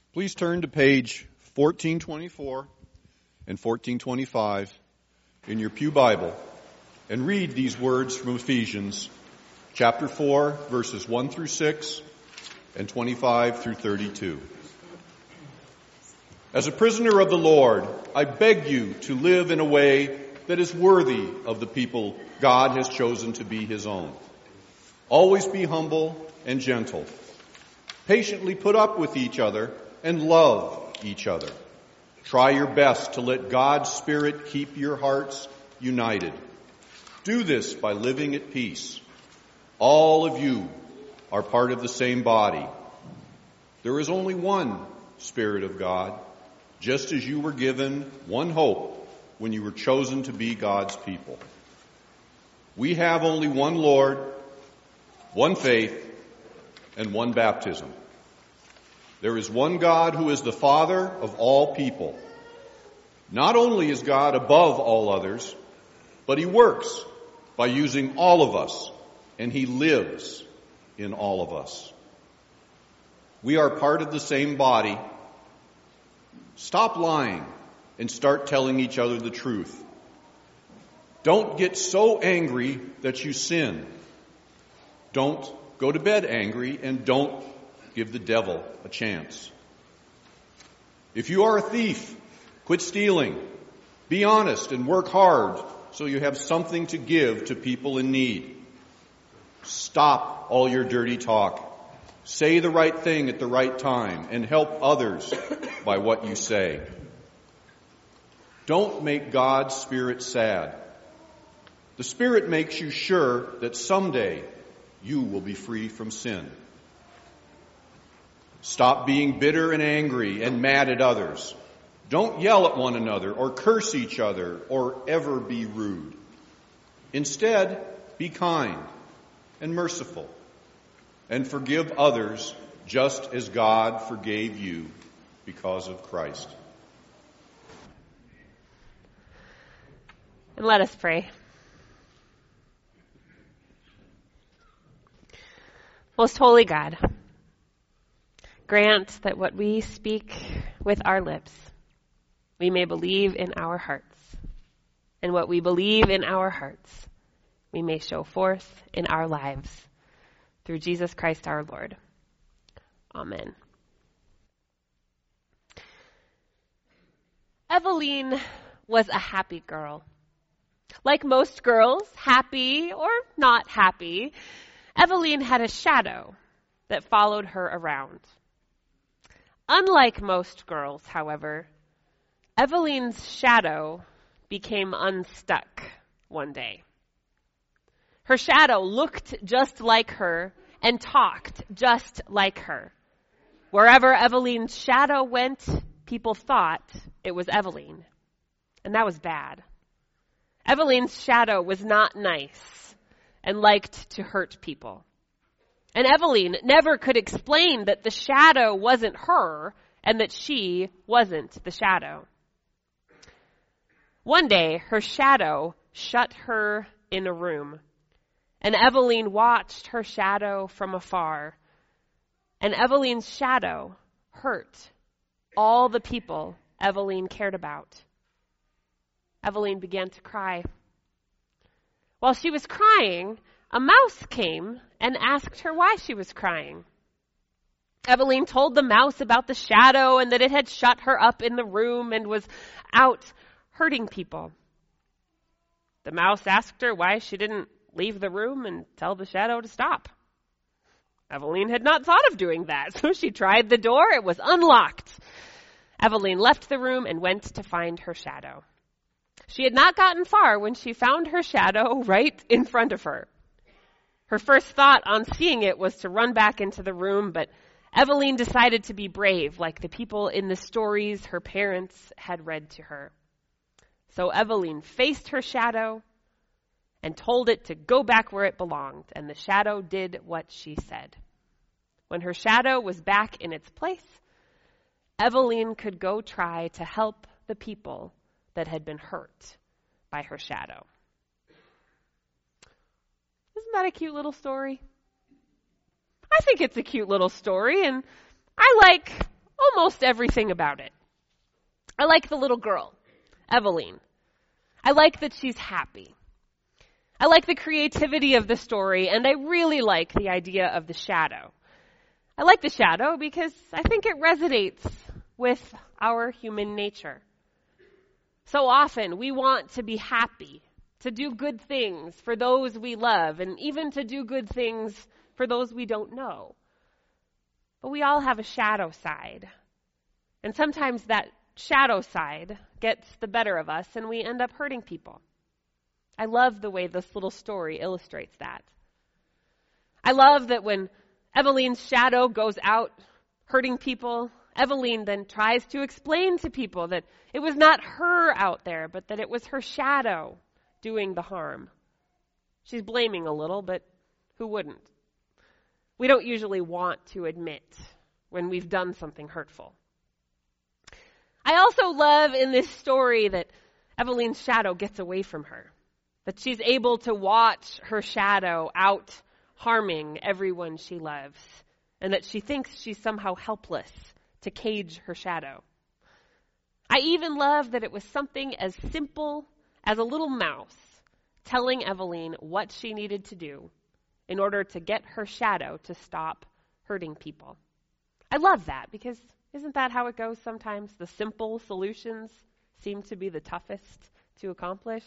Please turn to page 1424 and 1425 in your pew Bible and read these words from Ephesians chapter 4, verses 1 through 6 and 25 through 32. As a prisoner of the Lord, I beg you to live in a way that is worthy of the people God has chosen to be his own. Always be humble and gentle. Patiently put up with each other and love each other. Try your best to let God's Spirit keep your hearts united. Do this by living at peace. All of you are part of the same body. There is only one Spirit of God, just as you were given one hope when you were chosen to be God's people. We have only one Lord, one faith, and one baptism. There is one God who is the Father of all people. Not only is God above all others, but he works by using all of us, and he lives in all of us. We are part of the same body. Stop lying and start telling each other the truth. Don't get so angry that you sin. Don't go to bed angry, and don't give the devil a chance. If you are a thief, quit stealing. Be honest and work hard so you have something to give to people in need. Stop all your dirty talk. Say the right thing at the right time and help others by what you say. Don't make God's Spirit sad. The Spirit makes you sure that someday you will be free from sin. Stop being bitter and angry and mad at others. Don't yell at one another or curse each other or ever be rude. Instead, be kind and merciful and forgive others just as God forgave you because of Christ. And let us pray. Most holy God, grant that what we speak with our lips, we may believe in our hearts. And what we believe in our hearts, we may show forth in our lives. Through Jesus Christ our Lord. Amen. Eveline was a happy girl. Like most girls, happy or not happy, Eveline had a shadow that followed her around. Unlike most girls, however, Eveline's shadow became unstuck one day. Her shadow looked just like her and talked just like her. Wherever Eveline's shadow went, people thought it was Eveline. And that was bad. Eveline's shadow was not nice and liked to hurt people. And Eveline never could explain that the shadow wasn't her and that she wasn't the shadow. One day, her shadow shut her in a room, and Eveline watched her shadow from afar. And Eveline's shadow hurt all the people Eveline cared about. Eveline began to cry. While she was crying, a mouse came and asked her why she was crying. Eveline told the mouse about the shadow and that it had shut her up in the room and was out hurting people. The mouse asked her why she didn't leave the room and tell the shadow to stop. Eveline had not thought of doing that, so she tried the door. It was unlocked. Eveline left the room and went to find her shadow. She had not gotten far when she found her shadow right in front of her. Her first thought on seeing it was to run back into the room, but Eveline decided to be brave, like the people in the stories her parents had read to her. So Eveline faced her shadow and told it to go back where it belonged, and the shadow did what she said. When her shadow was back in its place, Eveline could go try to help the people that had been hurt by her shadow. Isn't that a cute little story? I think it's a cute little story, and I like almost everything about it. I like the little girl, Eveline. I like that she's happy. I like the creativity of the story, and I really like the idea of the shadow. I like the shadow because I think it resonates with our human nature. So often we want to be happy, to do good things for those we love, and even to do good things for those we don't know. But we all have a shadow side. And sometimes that shadow side gets the better of us and we end up hurting people. I love the way this little story illustrates that. I love that when Eveline's shadow goes out hurting people, Eveline then tries to explain to people that it was not her out there, but that it was her shadow doing the harm. She's blaming a little, but who wouldn't? We don't usually want to admit when we've done something hurtful. I also love in this story that Eveline's shadow gets away from her, that she's able to watch her shadow out harming everyone she loves, and that she thinks she's somehow helpless to cage her shadow. I even love that it was something as simple as a little mouse telling Eveline what she needed to do in order to get her shadow to stop hurting people. I love that because isn't that how it goes sometimes? The simple solutions seem to be the toughest to accomplish.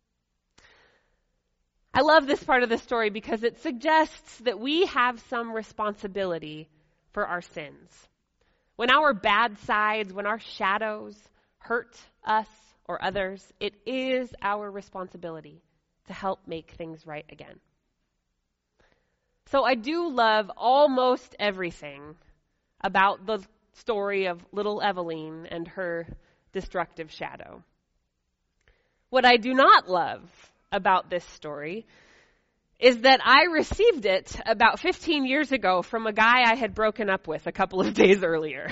I love this part of the story because it suggests that we have some responsibility for our sins. When our bad sides, when our shadows hurt us or others, it is our responsibility to help make things right again. So I do love almost everything about the story of little Eveline and her destructive shadow. What I do not love about this story is that I received it about 15 years ago from a guy I had broken up with a couple of days earlier.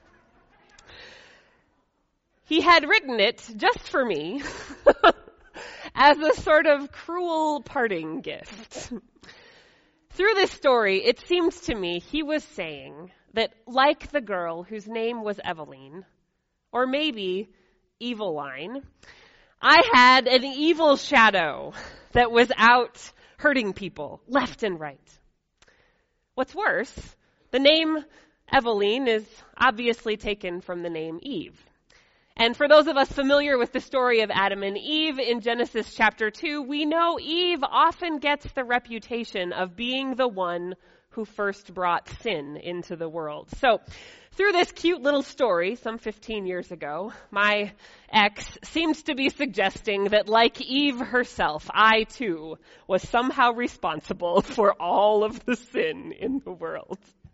He had written it just for me as a sort of cruel parting gift. Through this story, it seems to me he was saying that like the girl whose name was Eveline, or maybe Eveline, I had an evil shadow that was out hurting people left and right. What's worse, the name Eveline is obviously taken from the name Eve. And for those of us familiar with the story of Adam and Eve in Genesis chapter 2, we know Eve often gets the reputation of being the one who first brought sin into the world. So, through this cute little story, some 15 years ago, my ex seems to be suggesting that like Eve herself, I too was somehow responsible for all of the sin in the world.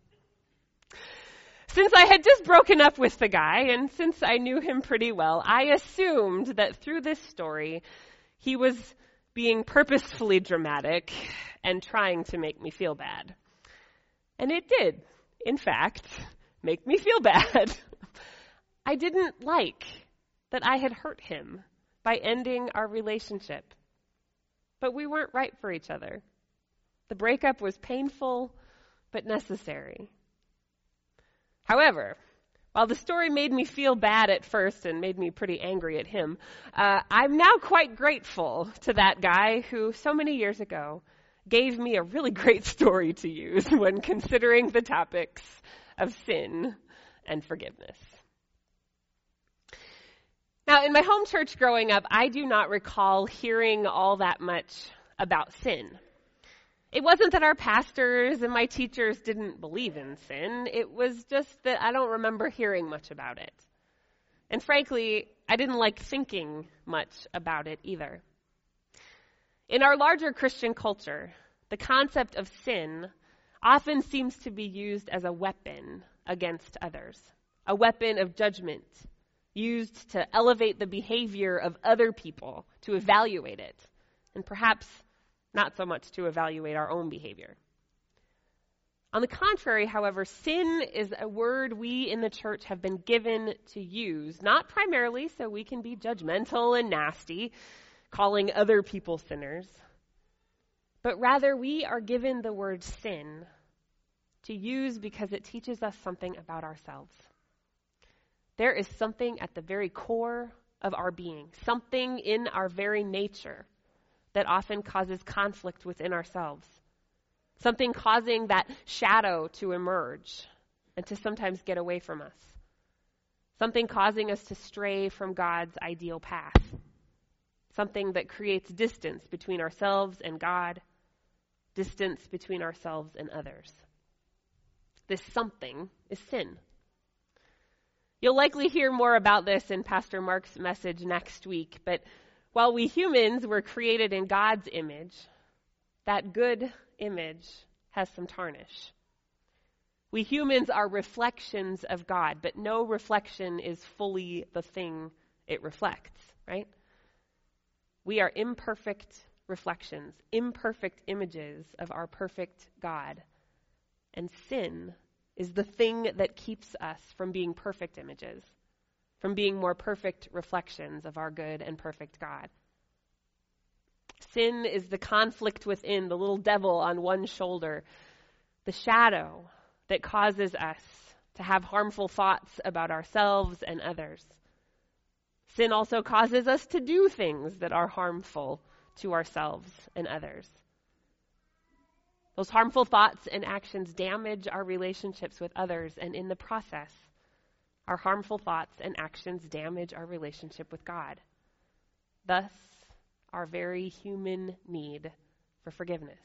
Since I had just broken up with the guy, and since I knew him pretty well, I assumed that through this story, he was being purposefully dramatic and trying to make me feel bad. And it did, in fact, make me feel bad. I didn't like that I had hurt him by ending our relationship. But we weren't right for each other. The breakup was painful, but necessary. However, while the story made me feel bad at first and made me pretty angry at him, I'm now quite grateful to that guy who so many years ago gave me a really great story to use when considering the topics of sin and forgiveness. Now, in my home church growing up, I do not recall hearing all that much about sin. It wasn't that our pastors and my teachers didn't believe in sin. It was just that I don't remember hearing much about it. And frankly, I didn't like thinking much about it either. In our larger Christian culture, the concept of sin often seems to be used as a weapon against others, a weapon of judgment used to elevate the behavior of other people, to evaluate it, and perhaps not so much to evaluate our own behavior. On the contrary, however, sin is a word we in the church have been given to use, not primarily so we can be judgmental and nasty, calling other people sinners, but rather we are given the word sin to use because it teaches us something about ourselves. There is something at the very core of our being, something in our very nature that often causes conflict within ourselves, something causing that shadow to emerge and to sometimes get away from us, something causing us to stray from God's ideal path, something that creates distance between ourselves and God, distance between ourselves and others. This something is sin. You'll likely hear more about this in Pastor Mark's message next week, but while we humans were created in God's image, that good image has some tarnish. We humans are reflections of God, but no reflection is fully the thing it reflects, right? We are imperfect reflections, imperfect images of our perfect God. And sin is the thing that keeps us from being perfect images, from being more perfect reflections of our good and perfect God. Sin is the conflict within, the little devil on one shoulder, the shadow that causes us to have harmful thoughts about ourselves and others. Sin also causes us to do things that are harmful to ourselves and others. Those harmful thoughts and actions damage our relationships with others, and in the process, our harmful thoughts and actions damage our relationship with God. Thus, our very human need for forgiveness.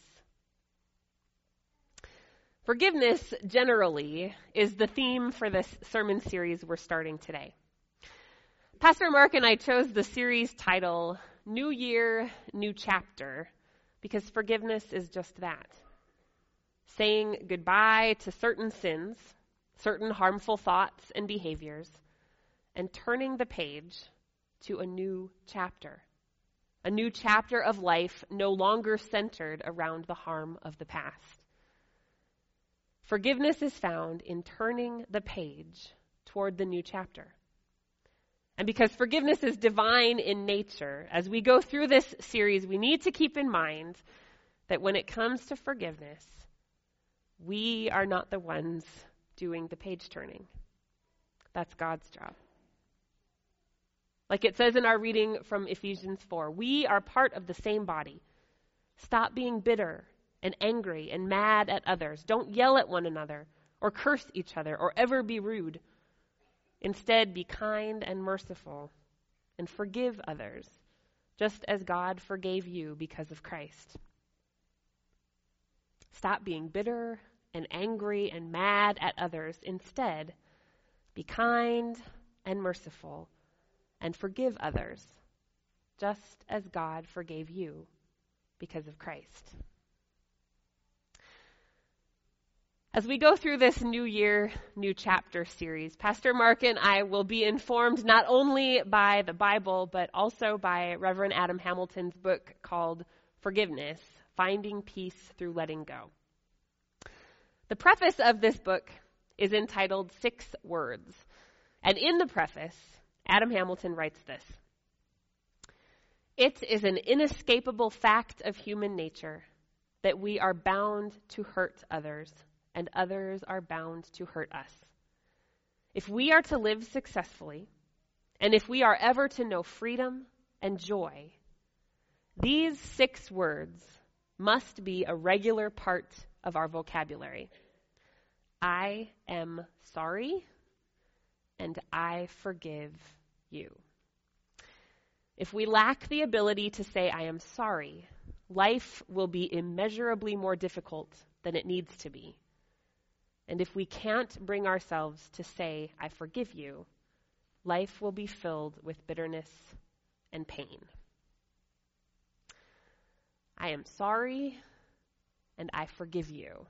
Forgiveness, generally, is the theme for this sermon series we're starting today. Pastor Mark and I chose the series title, New Year, New Chapter, because forgiveness is just that. Saying goodbye to certain sins, certain harmful thoughts and behaviors, and turning the page to a new chapter of life no longer centered around the harm of the past. Forgiveness is found in turning the page toward the new chapter. And because forgiveness is divine in nature, as we go through this series, we need to keep in mind that when it comes to forgiveness, we are not the ones doing the page turning. That's God's job. Like it says in our reading from Ephesians 4, we are part of the same body. Stop being bitter and angry and mad at others. Don't yell at one another or curse each other or ever be rude. Instead, be kind and merciful and forgive others, just as God forgave you because of Christ. Stop being bitter and angry and mad at others. Instead, be kind and merciful and forgive others, just as God forgave you because of Christ. As we go through this New Year, New Chapter series, Pastor Mark and I will be informed not only by the Bible, but also by Reverend Adam Hamilton's book called Forgiveness, Finding Peace Through Letting Go. The preface of this book is entitled 6 Words. And in the preface, Adam Hamilton writes this: "It is an inescapable fact of human nature that we are bound to hurt others, and others are bound to hurt us. If we are to live successfully, and if we are ever to know freedom and joy, these 6 words must be a regular part of our vocabulary. I am sorry, and I forgive you. If we lack the ability to say I am sorry, life will be immeasurably more difficult than it needs to be. And if we can't bring ourselves to say I forgive you, life will be filled with bitterness and pain. I am sorry, and I forgive you."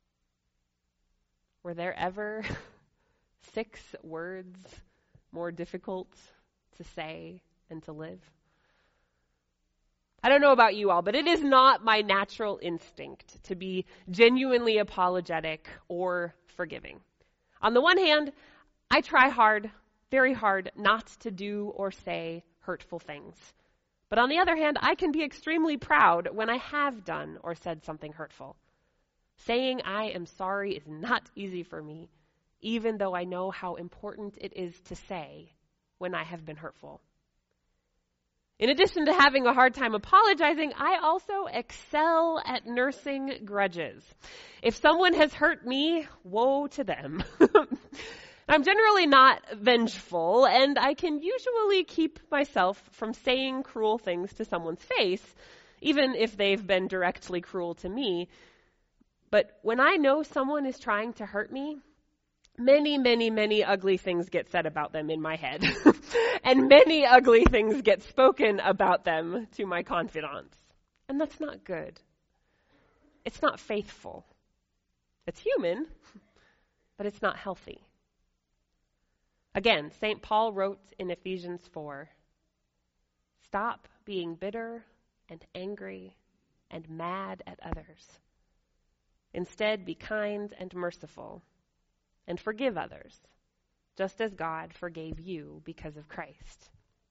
Were there ever 6 words more difficult to say and to live? I don't know about you all, but it is not my natural instinct to be genuinely apologetic or forgiving. On the one hand, I try hard, very hard, not to do or say hurtful things. But on the other hand, I can be extremely proud when I have done or said something hurtful. Saying I am sorry is not easy for me, even though I know how important it is to say when I have been hurtful. In addition to having a hard time apologizing, I also excel at nursing grudges. If someone has hurt me, woe to them. I'm generally not vengeful, and I can usually keep myself from saying cruel things to someone's face, even if they've been directly cruel to me. But when I know someone is trying to hurt me, many, many, many ugly things get said about them in my head. And many ugly things get spoken about them to my confidants. And that's not good. It's not faithful. It's human, but it's not healthy. Again, St. Paul wrote in Ephesians 4, "Stop being bitter and angry and mad at others. Instead, be kind and merciful, and forgive others, just as God forgave you because of Christ."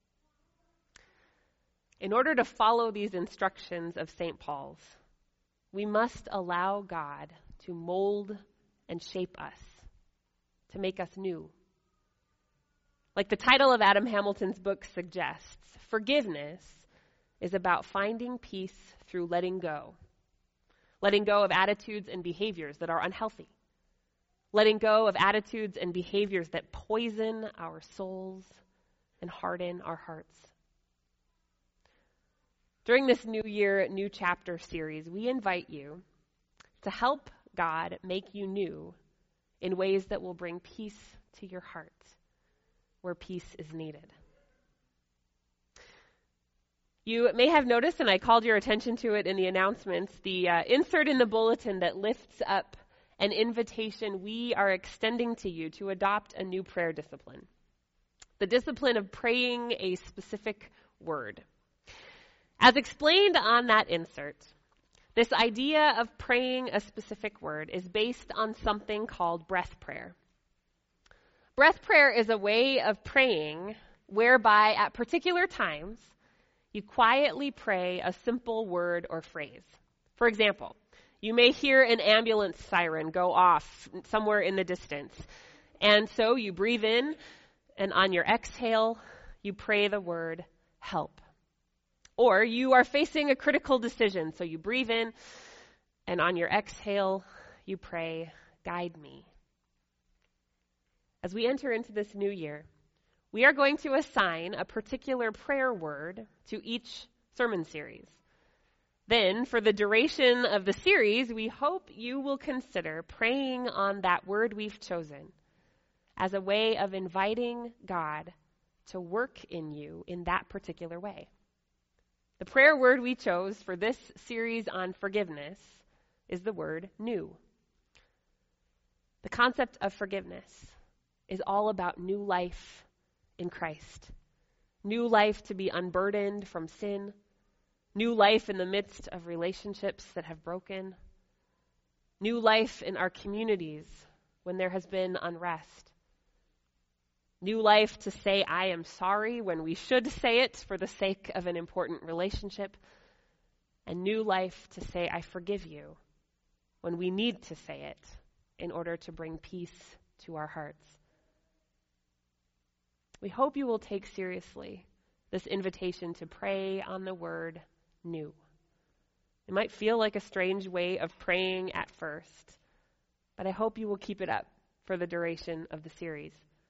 In order to follow these instructions of St. Paul's, we must allow God to mold and shape us, to make us new. Like the title of Adam Hamilton's book suggests, forgiveness is about finding peace through letting go of attitudes and behaviors that are unhealthy, letting go of attitudes and behaviors that poison our souls and harden our hearts. During this New Year, New Chapter series, we invite you to help God make you new in ways that will bring peace to your heart, where peace is needed. You may have noticed, and I called your attention to it in the announcements, the insert in the bulletin that lifts up an invitation we are extending to you to adopt a new prayer discipline. The discipline of praying a specific word. As explained on that insert, this idea of praying a specific word is based on something called breath prayer. Breath prayer is a way of praying whereby at particular times you quietly pray a simple word or phrase. For example, you may hear an ambulance siren go off somewhere in the distance. And so you breathe in, and on your exhale, you pray the word help. Or you are facing a critical decision, so you breathe in, and on your exhale, you pray, guide me. As we enter into this new year, we are going to assign a particular prayer word to each sermon series. Then, for the duration of the series, we hope you will consider praying on that word we've chosen as a way of inviting God to work in you in that particular way. The prayer word we chose for this series on forgiveness is the word new. The concept of forgiveness is all about new life in Christ. New life to be unburdened from sin. New life in the midst of relationships that have broken. New life in our communities when there has been unrest. New life to say, I am sorry, when we should say it for the sake of an important relationship. And new life to say, I forgive you, when we need to say it in order to bring peace to our hearts. We hope you will take seriously this invitation to pray on the word new. It might feel like a strange way of praying at first, but I hope you will keep it up for the duration of the series.